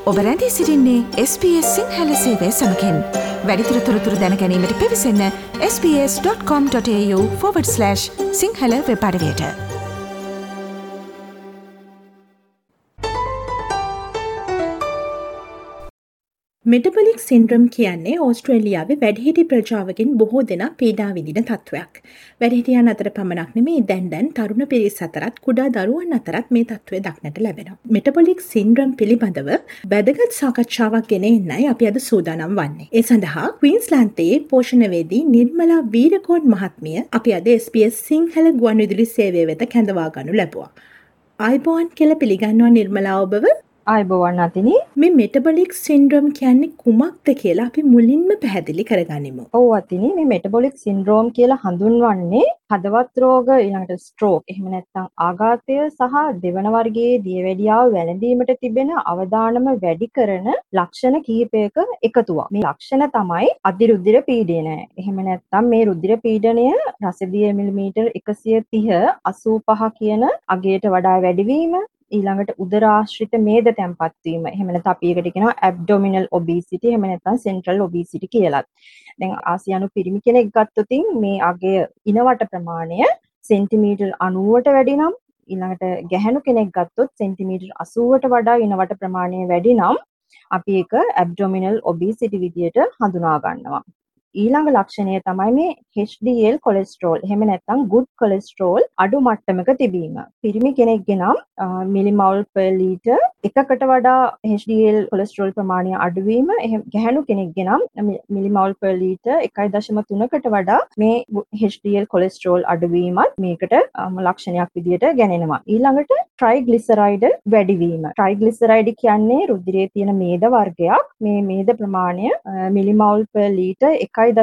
ඔබ රැඳී සිටින්නේ SBS සිංහල සේවය සමඟින්. වැඩිදුර තොරතුරු දැන ගැනීමට පිවිසන්න sbs.com.au/සිංහල වෙබ් අඩවියට. මෙටබොලික් සින්ඩ්‍රම් කියන්නේ ඕස්ට්‍රේලියාවේ වැඩිහිටි ප්‍රජාවකින් බොහෝ දෙනා පීඩා විඳින තත්ත්වයක්. වැඩිහිටියන් අතර පමණක් නෙමෙයි දැන් තරුණ පිරිස් අතරත් කුඩා දරුවන් අතරත් මේ තත්ත්වය දක්නට ලැබෙනවා. මෙටබොලික් සින්ඩ්‍රම් පිළිබඳව වැදගත් සාකච්ඡාවක් ගෙන එන්නයි අපි අද සූදානම් වන්නේ. ඒ සඳහා ක්වීන්ස්ලෑන්තයේ පෝෂණවේදී නිර්මලා වීරකෝන් මහත්මිය අපි අද SBS සිංහල ගුවන්විදුලි සේවය වෙත කැඳවා ගනු ලැබුවා. ආයුබෝවන් කියලා පිළිගන්නවා නිර්මලා ඔබව. ආයුබෝවන් අතිනි. මේ මෙටබොලික් සින්ඩ්‍රෝම් කියන්නේ කුමක්ද කියලා අපි මුලින්ම පැහැදිලි කරගනිමු. ඔව් අතිනි, මේ මෙටබොලික් සින්ඩ්‍රෝම් කියලා හඳුන්වන්නේ හදවත් රෝග ඊළඟට ස්ට්‍රෝක් එහෙම නැත්නම් ආඝාතය සහ දෙවන වර්ගයේ දියවැඩියාව වැළඳීමට තිබෙන අවදානම වැඩි කරන ලක්ෂණ කිහිපයක එකතුවක්. මේ ලක්ෂණ තමයි අධිරුධිර පීඩනය. එහෙම නැත්නම් මේ රුධිර පීඩනය රසදිය මිලිමීටර් 130 85 කියන අගයට වඩා වැඩිවීම, ඊළඟට උදරාශ්‍රිත මේද තැන්පත් වීම. එහෙම නැත්නම් අපි ඒකට කියනවා ඇබ්ඩොමිනල් ඔබීසිටි එහෙම නැත්නම් සෙන්ට්‍රල් ඔබීසිටි කියලා. දැන් ආසියානු පිරිමි කෙනෙක් ගත්තොත් මේ අගය ඉනවට ප්‍රමාණය සෙන්ටිමීටර් 90ට වැඩි නම්, ඊළඟට ගැහැණු කෙනෙක් ගත්තොත් සෙන්ටිමීටර් 80ට වඩා ඉනවට ප්‍රමාණය වැඩි නම් අපි ඒක ඇබ්ඩොමිනල් ඔබීසිටි විදියට හඳුනා ගන්නවා. ඊළඟ ලක්ෂණය තමයි මේ HDL කොලෙස්ටරෝල් එහෙම නැත්නම් good cholesterol අඩු මට්ටමක තිබීම. පිරිමි කෙනෙක්ගේ නම් මිලිමෝල් per liter එකකට වඩා HDL කොලෙස්ටරෝල් ප්‍රමාණය අඩු වීම, එහෙම ගැහැණු කෙනෙක්ගේ නම් මිලිමෝල් per liter 1.3කට වඩා මේ HDL කොලෙස්ටරෝල් අඩු වීමත් මේකට ලක්ෂණයක් විදියට ගණනෙනවා. ඊළඟට ට්‍රයිග්ලිසරයිඩ් වැඩි වීම. ට්‍රයිග්ලිසරයිඩ් කියන්නේ රුධිරයේ තියෙන මේද වර්ගයක්. මේ මේද ප්‍රමාණය මිලිමෝල් per liter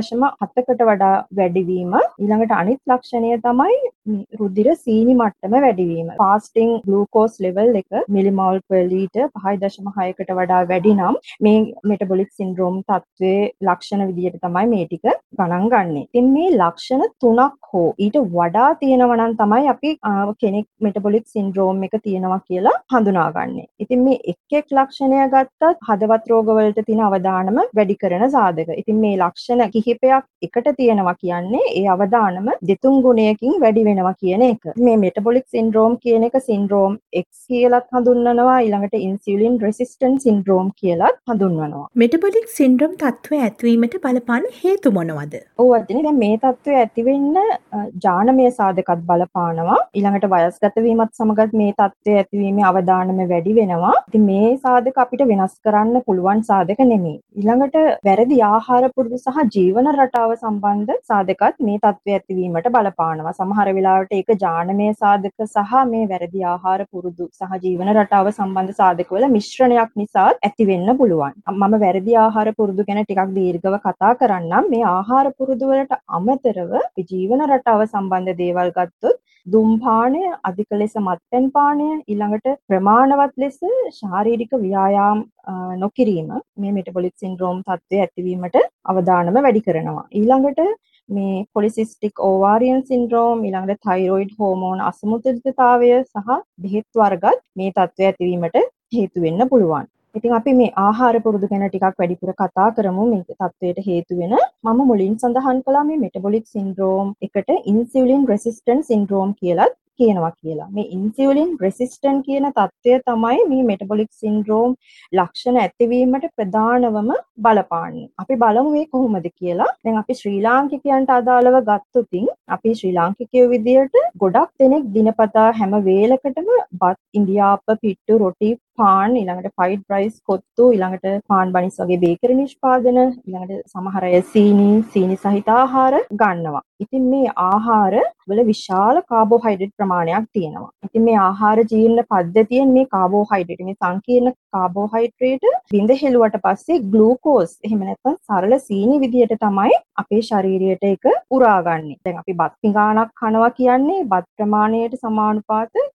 1.7කට වඩා වැඩිවීම. ඊළඟට අනිත් ලක්ෂණය තමයි රුධිර සීනි මට්ටම වැඩිවීම. ෆාස්ටිං ග්ලූකෝස් ලෙවල් එක මිලිමෝල් per liter 5.6කට වඩා වැඩි නම් මේ මෙටබොලික් සින්ඩ්‍රෝම් තත්ත්වයේ ලක්ෂණ විදියට තමයි මේ ටික ගණන් ගන්නෙ. ඉතින් මේ ලක්ෂණ 3ක් හෝ ඊට වඩා තියෙනවා නම් තමයි අපි කෙනෙක් මෙටබොලික් සින්ඩ්‍රෝම් එක තියෙනවා කියලා හඳුනාගන්නේ. ඉතින් මේ එක් ලක්ෂණය ගත්තත් හදවත් රෝග වලට තියෙන අවදානම වැඩි කරන සාධක. ඉතින් මේ ලක්ෂණ කිහිපයක් එකට තියෙනවා කියන්නේ ඒ අවදානම දෙතුන් ගුණයකින් වැඩි වෙනවා කියන එක. මේ මෙටබොලික් සින්ඩ්‍රෝම් කියන එක සින්ඩ්‍රෝම් X කියලාත් හඳුන්වනවා, ඊළඟට ඉන්සියුලින් රෙසිස්ටන්ට් සින්ඩ්‍රෝම් කියලාත් හඳුන්වනවා. මෙටබොලික් සින්ඩ්‍රෝම් තත්ත්වය ඇතිවීමට බලපාන හේතු මොනවද? ඔව් අදිනේ, දැන් මේ තත්ත්වය ඇති වෙන්න ජානමය සාධකත් බලපානවා. ඊළඟට වයස්ගත වීමත් සමග මේ තත්ත්වය ඇතිවීමේ අවදානම වැඩි වෙනවා. ඉතින් මේ සාධක අපිට වෙනස් කරන්න පුළුවන් සාධක නෙමෙයි. ඊළඟට වැරදි ආහාර පුරුදු සහ ජීවන රටාව සම්බන්ධ සාධකත් මේ තත්ත්වය ඇතිවීමට බලපානවා. සමහර වෙලාවට ඒක ජානමය සාධක සහ මේ වැරදි ආහාර පුරුදු සහ ජීවන රටාව සම්බන්ධ සාධකවල මිශ්‍රණයක් නිසා ඇති වෙන්න පුළුවන්. මම වැරදි ආහාර පුරුදු ගැන ටිකක් දීර්ඝව කතා කරන්නම්. මේ ආහාර පුරුදු වලට අමතරව ජීවන රටාව සම්බන්ධ දේවල් ගත්තොත් දුම්පානය, අධික ලෙස මත්පැන් පානය, ඊළඟට ප්‍රමාණවත් ලෙස ශාරීරික ව්‍යායාම නොකිරීම මේ මෙටබොලික් සින්ඩ්‍රෝම් තත්ත්වය ඇතිවීමට අවදානම වැඩි කරනවා. ඊළඟට මේ පොලිසිස්ටික් ඕවාරියන් සින්ඩ්‍රෝම්, ඊළඟට තයිරොයිඩ් හෝමෝන අසමතුලිතතාවය සහ බෙහෙත් වර්ගත් මේ තත්ත්වය ඇතිවීමට හේතු වෙන්න පුළුවන්. ඉතින් අපි මේ ආහාර පුරුදු ගැන ටිකක් වැඩිපුර කතා කරමු. මේ තත්ත්වයට හේතු වෙන මම මුලින් සඳහන් කළා මේ මෙටබොලික් සින්ඩ්‍රෝම් එකට ඉන්සියුලින් රෙසිස්ටන්ට් සින්ඩ්‍රෝම් කියලා කියනවා කියලා. මේ ඉන්සියුලින් රෙසිස්ටන්ට් කියන තත්ත්වය තමයි මේ මෙටබොලික් සින්ඩ්‍රෝම් ලක්ෂණ ඇතිවීමට ප්‍රධානවම බලපාන්නේ. අපි බලමු මේ කොහොමද කියලා. දැන් අපි ශ්‍රී ලාංකිකයන්ට අදාළව ගත්තොත් අපි ශ්‍රී ලාංකිකයෝ විදියට ගොඩක් දෙනෙක් දිනපතා හැම වේලකටම බත්, ඉන්දියාප්ප, පිට්ටු, රොටි, පාන්, ඊළඟට ෆ්‍රයිඩ් රයිස්, කොත්තු, ඊළඟට පාන් බනිස් වගේ බේකරි නිෂ්පාදන, ඊළඟට සමහර අය සීනි සහිත ආහාර ගන්නවා. ඉතින් මේ ආහාර වල විශාල කාබෝහයිඩ්‍රේට් ප්‍රමාණයක් තියෙනවා. ඉතින් මේ ආහාර ජීර්ණ පද්ධතියෙන් මේ කාබෝහයිඩ්‍රේට්, මේ සංකීර්ණ කාබෝහයිඩ්‍රේට් බිඳ හෙළුවට පස්සේ ග්ලූකෝස් එහෙම නැත්නම් සරල සීනි විදියට තමයි අපේ ශරීරයට ඒක උරාගන්නේ. දැන් අපි බත් පිඟානක් කනවා කියන්නේ බත් ප්‍රමාණයට සමානුපාත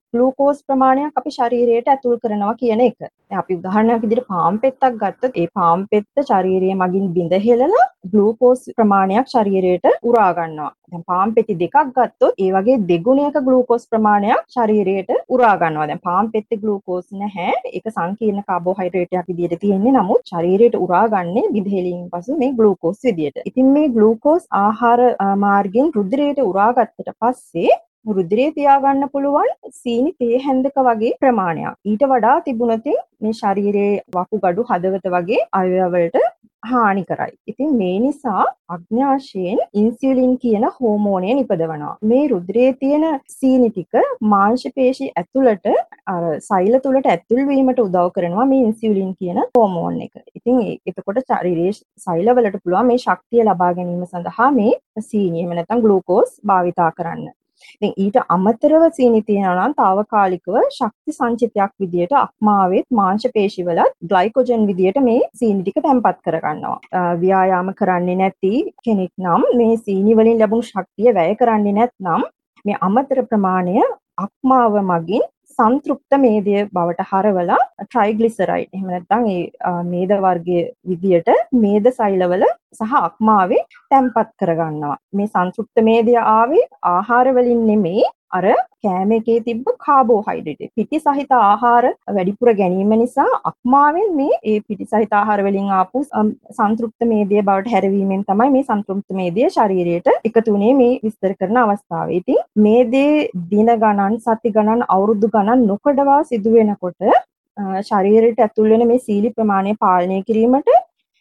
ග්ලූකෝස් ප්‍රමාණයක් අපි ශරීරයට ඇතුල් කරනවා කියන එක. දැන් අපි උදාහරණයක් විදිහට පාන් පෙත්තක් ගත්තොත් ඒ පාන් පෙත්ත ශරීරය මගින් බිඳ හෙලලා ග්ලූකෝස් ප්‍රමාණයක් ශරීරයට උරා ගන්නවා. දැන් පාන් පෙති දෙකක් ගත්තොත් ඒ වගේ දෙගුණයක ග්ලූකෝස් ප්‍රමාණයක් ශරීරයට උරා ගන්නවා. දැන් පාන් පෙත්තේ ග්ලූකෝස් නැහැ. ඒක සංකීර්ණ කාබෝහයිඩ්‍රේටයක් විදිහට තියෙන්නේ. නමුත් ශරීරයට උරා ගන්නේ බිඳ පසු මේ ග්ලූකෝස් විදිහට. ඉතින් මේ ග්ලූකෝස් ආහාර මාර්ගෙන් රුධිරයට උරා ගත්තට පස්සේ රුධිරේ තියාගන්න පුළුවන් සීනි තේ හැන්දක වගේ ප්‍රමාණයක්. ඊට වඩා තිබුණොත් මේ ශරීරයේ වකුගඩු හදවත වගේ අවයවවලට හානි කරයි. ඉතින් මේ නිසා අඥාශයෙන් ඉන්සියුලින් කියන හෝමෝනය නිපදවනවා. මේ රුධිරයේ තියෙන සීනි ටික මාංශ පේශි ඇතුළට අර සෛල තුලට ඇතුල් වීමට උදව් කරනවා මේ ඉන්සියුලින් කියන හෝමෝන් එක. ඉතින් එතකොට ශරීරයේ සෛලවලට පුළුවන් මේ ශක්තිය ලබා ගැනීම සඳහා මේ සීනි එහෙම නැත්නම් ග්ලූකෝස් භාවිතා කරන්න. ඉතින් ඊට අමතරව සීනි තියෙනවා නම් తాවකාලිකව ශක්ති සංචිතයක් විදියට අක්මාවෙත් මාංශ පේශිවලත් ග්ලයිකෝජන් විදියට මේ සීනි ටික තැම්පත් කරගන්නවා. ව්‍යායාම කරන්නේ නැති කෙනෙක් නම් මේ සීනි වලින් ලැබුණු ශක්තිය වැය කරන්නේ නැත්නම් මේ අමතර ප්‍රමාණය අක්මාව මගින් සංතෘප්ත මේදය බවට හරවලා ට්‍රයිග්ලිසරයිඩ් එහෙම නැත්නම් ඒ මේද වර්ගයේ විදියට මේද සෛලවල සහ අක්මාවේ තැම්පත් කරගන්නවා. මේ සංතෘප්ත මේදය ආවේ ආහාර වලින් නෙමෙයි අර කෑම එකේ තිබ්බ කාබෝහයිඩ්‍රේට් පිටි සහිත ආහාර වැඩිපුර ගැනීම නිසා අක්මාවෙන් මේ ඒ පිටි සහිත ආහාර වලින් ආපු සංතෘප්ත මේදය බවට හැරවීමෙන් තමයි මේ සංතෘප්ත මේදය ශරීරයට එකතු වුණේ මේ විස්තර කරන අවස්ථාවේ. ඉතින් මේදේ දින ගණන් සති ගණන් අවුරුදු ගණන් නොකඩවා සිදු වෙනකොට ශරීරයට ඇතුල් වෙන මේ සීනි ප්‍රමාණය පාලනය කිරීමට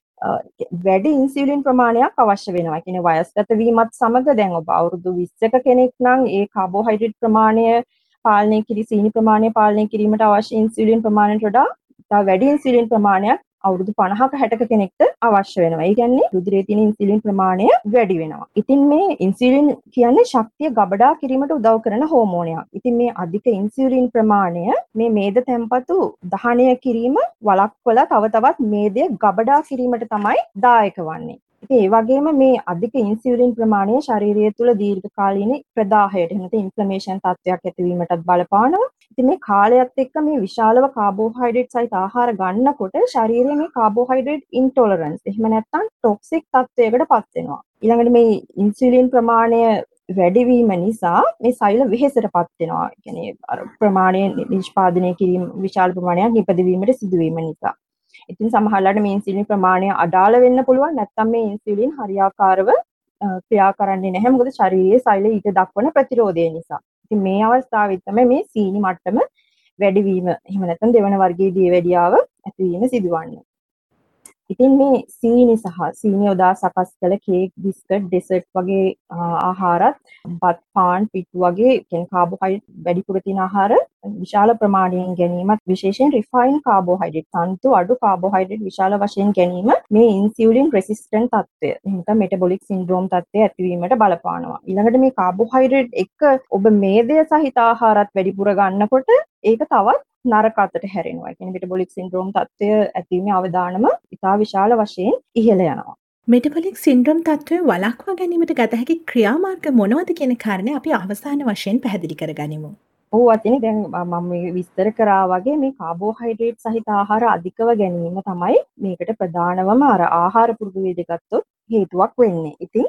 වැඩි ඉන්සියුලින් ප්‍රමාණයක් අවශ්‍ය වෙනවා. කියන්නේ වයස්ගත වීමත් සමග දැන් ඔබ අවුරුදු 20ක කෙනෙක් නම් ඒ කාබෝහයිඩ්‍රේට් ප්‍රමාණය පාලනය සීනි ප්‍රමාණය පාලනය කිරීමට අවශ්‍ය ඉන්සියුලින් ප්‍රමාණයට වඩා තව වැඩි ඉන්සියුලින් ප්‍රමාණයක් අවුරුදු 50ක 60ක කෙනෙක්ට අවශ්‍ය වෙනවා. ඒ කියන්නේ රුධිරයේ තියෙන ඉන්සියුලින් ප්‍රමාණය වැඩි වෙනවා. ඉතින් මේ ඉන්සියුලින් කියන්නේ ශක්තිය ගබඩා කිරීමට උදව් කරන හෝමෝනයක්. ඉතින් මේ අධික ඉන්සියුලින් ප්‍රමාණය මේ මේද තැම්පතු දහනය කිරීම වළක්වලා තව තවත් මේදය ගබඩා කිරීමට තමයි දායක වන්නේ. ඉතින් ඒ වගේම මේ අධික ඉන්සියුලින් ප්‍රමාණය ශරීරය තුළ දීර්ඝකාලීන ප්‍රදාහයට එහෙම නැත්නම් ඉන්ෆ්ලමේෂන් තත්ත්වයක් ඇතිවීමටත් බලපානවා. ඉතින් මේ කාලයත් එක්ක මේ විශාලව කාබෝහයිඩ්‍රේට් සහිත ආහාර ගන්නකොට ශරීරයේ මේ කාබෝහයිඩ්‍රේට් ඉන්ටොලරන්ස් එහෙම නැත්නම් ටොක්සික් තත්ත්වයකටපත් වෙනවා. ඊළඟට මේ ඉන්සියුලින් ප්‍රමාණය වැඩිවීම නිසා මේ සෛල වෙහෙසටපත් වෙනවා. ඒ කියන්නේ අර ප්‍රමාණය නිෂ්පාදනය කිරීම විශාල ප්‍රමාණයක් නිපදවීමට සිදුවීම නිසා. ඉතින් සමහරවිට මේ ඉන්සියුලින් ප්‍රමාණය අඩාල වෙන්න පුළුවන්. නැත්නම් මේ ඉන්සියුලින් හරියාකාරව ක්‍රියා කරන්නේ නැහැ. මොකද ශරීරයේ සෛල ඊට දක්වන ප්‍රතිරෝධය නිසා. ඉතින් මේ අවස්ථාවේ තමයි මේ සීනි මට්ටම වැඩිවීම එහෙම නැත්නම් දෙවන වර්ගයේ දියවැඩියාව ඇතිවීම සිදුවන්නේ. ඉතින් මේ සීනි සහ සීනි යොදා සකස් කළ කේක්, බිස්කට්, ඩෙසර්ට් වගේ ආහාරත් බත්, පාන්, පිට්ටු වගේ කියන්නේ කාබෝහයිඩ්‍රේට් වැඩිපුර තියෙන ආහාර විශාල ප්‍රමාණයෙන් ගැනීමත් විශේෂයෙන් රිෆයින් කාබෝහයිඩ්‍රේට් තන්තු අඩු කාබෝහයිඩ්‍රේට් විශාල වශයෙන් ගැනීම මේ ඉන්සියුලින් රෙසිස්ටන්ට් තත්ත්වය එහෙනම් මෙටබොලික් සින්ඩ්‍රෝම් තත්ත්වය ඇතිවීමට බලපානවා. ඊළඟට මේ කාබෝහයිඩ්‍රේට් එක්ක ඔබ මේදය සහිත ආහාරات වැඩිපුර ගන්නකොට ඒක තවත් නරක අතට හැරෙනවා. ඒ කියන්නේ මෙටබොලික් සින්ඩ්‍රෝම් තත්ත්වය ඇතිවීමේ අවදානම ඉතා විශාල වශයෙන් ඉහළ යනවා. මෙටබොලික් සින්ඩ්‍රෝම් තත්ත්වය වළක්වා ගැනීමට ගත හැකි ක්‍රියාමාර්ග මොනවද කියන කාරණේ අපි අවසාන වශයෙන් පැහැදිලි කරගනිමු. ඔව් අතිනේ දැන් මම මේ විස්තර කරා වගේ මේ කාබෝහයිඩ්‍රේට් සහිත ආහාර අධිකව ගැනීම තමයි මේකට ප්‍රධානවම අර ආහාර පුරුදු වේද ගත්තොත් හේතුවක් වෙන්නේ. ඉතින්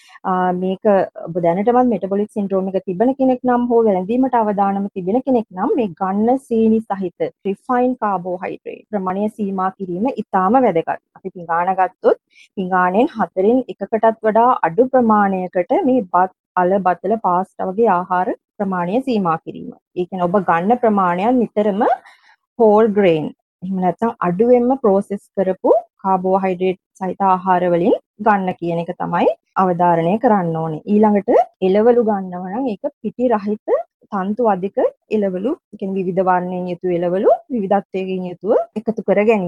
මේක ඔබ දැනටමත් මෙටබොලික් සින්ඩ්‍රෝම් එක තිබෙන කෙනෙක් නම් හෝ වැළඳීමට අවදානම තිබෙන කෙනෙක් නම් මේ ගන්න සීනි සහිත රිෆයින් කාබෝහයිඩ්‍රේට් ප්‍රමාණය සීමා කිරීම ඉතාම වැදගත්. අපි පිඟාන ගත්තොත් පිඟානෙන් 4න් 1කටත් වඩා අඩු ප්‍රමාණයකට මේ බත්, අල, බතල, පාස්ටා වගේ ආහාර ප්‍රමාණය සීමා කිරීම. ඒ කියන්නේ ඔබ ගන්න ප්‍රමාණයන් නිතරම whole grain එහෙම නැත්නම් අඩුවෙන්ම process කරපු කාබෝහයිඩ්‍රේට් සහිත ආහාර වලින් ගන්න කියන එක තමයි අවධාරණය කරන්න ඕනේ. ඊළඟට එළවලු ගන්නවා නම් ඒක පිටි රහිත තන්තු අධික එළවලු, ඒ කියන්නේ විවිධ වර්ණයෙන් යුතු එළවලු විවිධත්වයකින් යුතුව එකතු කර ගැනීම.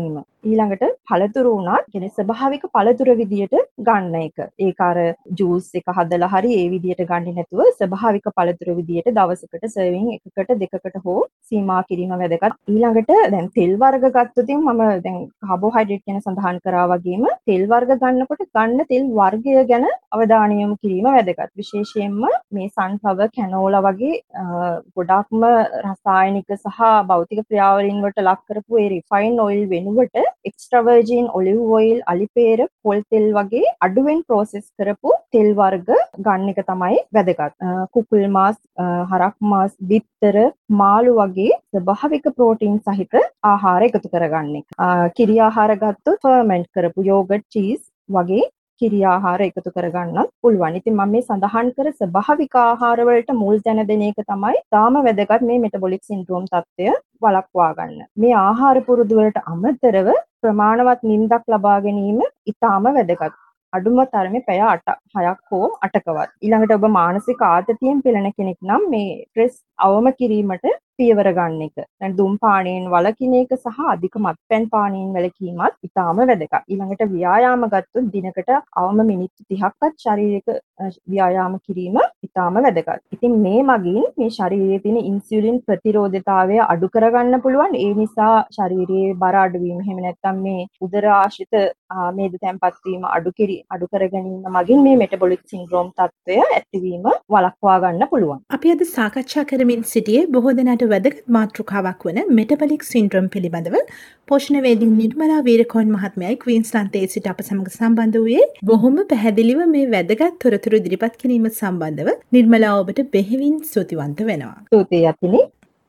ඊළඟට පළතුරු උනත් කියන්නේ ස්වභාවික පළතුරු විදියට ගන්න එක. ඒක අර ජූස් එක හදලා හරි ඒ විදියට ගන්නේ නැතුව ස්වභාවික පළතුරු විදියට දවසකට සර්වින් එකකට දෙකකට හෝ සීමා කිරීම වැදගත්. ඊළඟට දැන් තෙල් වර්ග ගත්තොත් මම දැන් කාබෝහයිඩ්‍රේට් ගැන සඳහන් කරා වගේම තෙල් වර්ග ගන්නකොට ගන්න තෙල් වර්ගය ගැන අවධානය යොමු කිරීම වැදගත්. විශේෂයෙන්ම මේ සන්ෆ්ලවර් කැනෝලා වගේ ගොඩාක්ම රසායනික සහ භෞතික ක්‍රියාවලින් වලට ලක් කරපු ඒ රිෆයින් ඔයිල් වෙනුවට එක්ස්ට්‍රා වර්ජින් ඔලිව් ඔයිල්, අලිපේර, පොල් තෙල් වගේ අඩුවෙන් ප්‍රොසෙස් කරපු තෙල් වර්ග ගන්න එක තමයි වැදගත්. කුකුල් මාස්, හරක් මාස්, බිත්තර, මාළු වගේ ස්වභාවික ප්‍රෝටීන් සහිත ආහාර එකතු කරගන්න එක. කිරි ආහාර ගත්තොත් ෆර්මන්ට් කරපු යෝගට්, චීස් වගේ කිරි ආහාර එකතු කරගන්නත් පුළුවන්. ඉතින් මම මේ සඳහන් කර ස්වභාවික ආහාර වලට මුල් තැන දෙන එක තමයි තාම වැදගත් මේ මෙටබොලික් සින්ඩ්‍රෝම් තත්ත්වය වළක්වා ගන්න. මේ ආහාර පුරුදු වලට අමතරව ප්‍රමාණවත් නිින්දක් ලබා ගැනීම ඉතාම වැදගත්. අඩුම තරමේ පැය 6ක් හෝ 8කවත්. ඊළඟට ඔබ මානසික ආතතියෙන් පෙළෙන කෙනෙක් නම් මේ ස්ට්‍රෙස් අවම කිරීමට පියවර ගන්න එක. දැන් දුම් පානයෙන් වළකින එක සහ අධික මත්පැන් පානයෙන් වැළකීමත් ඉතාම වැදගත්. ඊළඟට ව්‍යායාම ගත්තොත් දිනකට අවම මිනිත්තු 30ක්වත් ශාරීරික ව්‍යායාම කිරීම ඉතාම වැදගත්. ඉතින් මේ මගින් මේ ශරීරයේ තියෙන ඉන්සියුලින් ප්‍රතිරෝධතාවය අඩු කරගන්න පුළුවන්. ඒ නිසා ශරීරයේ බර අඩුවීම එහෙම නැත්නම් මේ උදර ආශ්‍රිත මේද තැන්පත් වීම අඩු කර ගැනීම මගින් මේ මෙටබොලික් සින්ඩ්‍රෝම් තත්ත්වය ඇතිවීම වළක්වා ගන්න පුළුවන්. අපි අද සාකච්ඡා කරමින් සිටියේ බොහෝ දෙනාට වැදගත් මාතෘකාවක් වන මෙටබොලික් සින්ඩ්‍රෝම් පිළිබඳව පෝෂණවේදී නිර්මලා වීරකෝන් මහත්මයයි ක්වීන්ස්ලන්තයේ සිට අප සමග සම්බන්ධ වූයේ. බොහොම පැහැදිලිව මේ වැදගත් තොරතුරු ඉදිරිපත් කිරීම සම්බන්ධව නිර්මලා ඔබට බෙහෙවින් ස්තුතිවන්ත වෙනවා. ස්තුතියි යතිනි.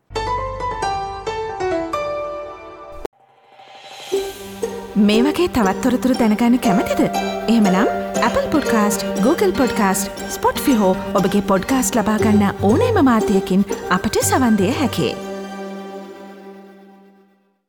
මේ වගේ තවත් තොරතුරු දැනගන්න කැමතිද? එහෙමනම් Apple Podcast, Google Podcast, Spotify හෝ ඔබගේ පොඩ්කාස්ට් ලබා ගන්න ඕනෑම මාධ්‍යයකින් අපට සවන් දිය හැකියි.